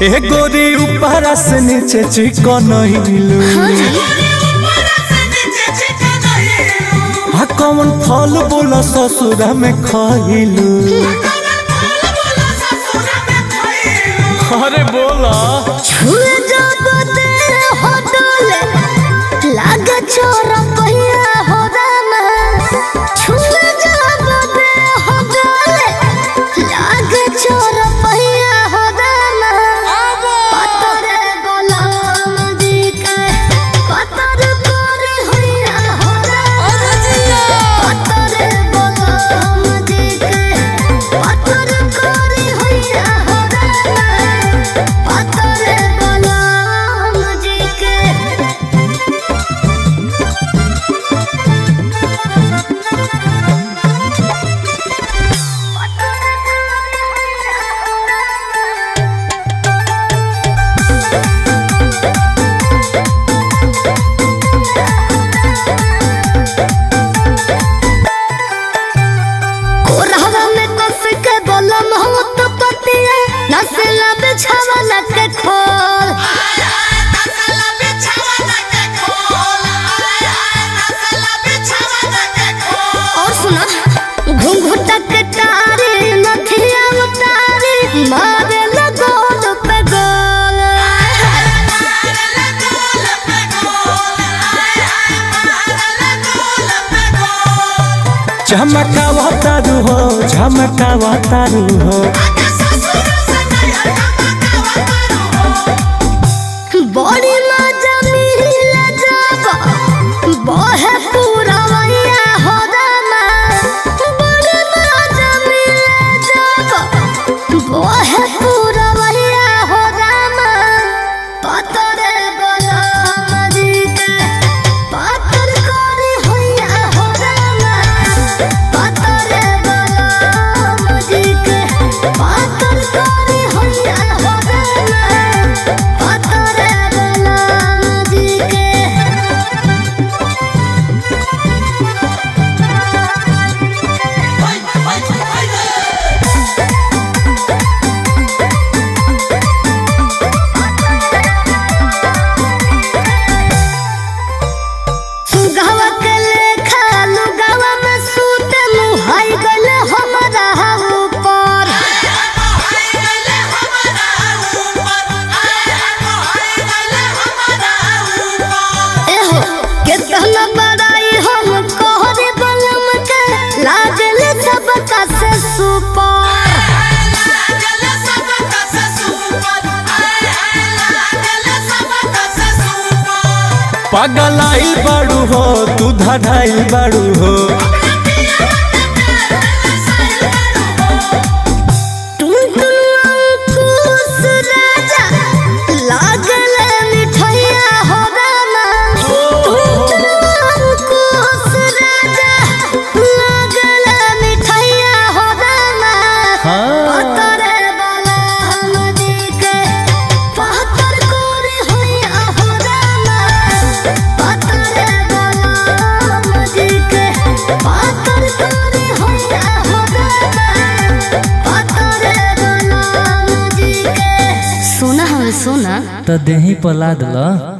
ए गोरी ऊपर से नीचे चिकन हिलू कौन फल बोला ससुरा में खइलू अरे बोला छुए जब दे हो डोले लागे छोरा पहिया हो रामा छुए जब दे हो डोले लागे छोरा पहिया हो रामा पतरे बोला मजी के पतर करे होया हो रामा पतरे बोला मजी के पतर करे होया हो रामा पतरे बोला मजी के कोरहवा में कस के बोलम हो तो पतिया नसला बिछावा के खोल और सुना घुंघुटा के तारी नथिया उतारी मारे लगोल पे गोल झमकावा तारू हो बड़ी मजा मिला जब बहे पूरा वैया हो रामा बड़ी मजा मिला जब बहे पूरा वैया हो रामा पतरे बोला मजी के पतर करे होया हो रामा पतरे बोला मजी के पतर करे होया हो रामा पतरे बोला मजी के सुगवा के लेखा लुगवा में सूत मुहाई गले हमरा ऊपर एहो कितना बड़ाई हम कोहरे बलम के लागल सबका से सुपर पगलाई बाड़ू हो तू धड़ाई बाड़ू हो अंकुश राजा लागल मिठैया हो रामा अंकुश राजा लागल मिठैया हो रामा पतरे बोला मजी के पतर करे होया हो रामा पतरे बोला मजी के पतर करे होया हो रामा पतरे बोला मजी के सुना हम सुना तो देही पला दल।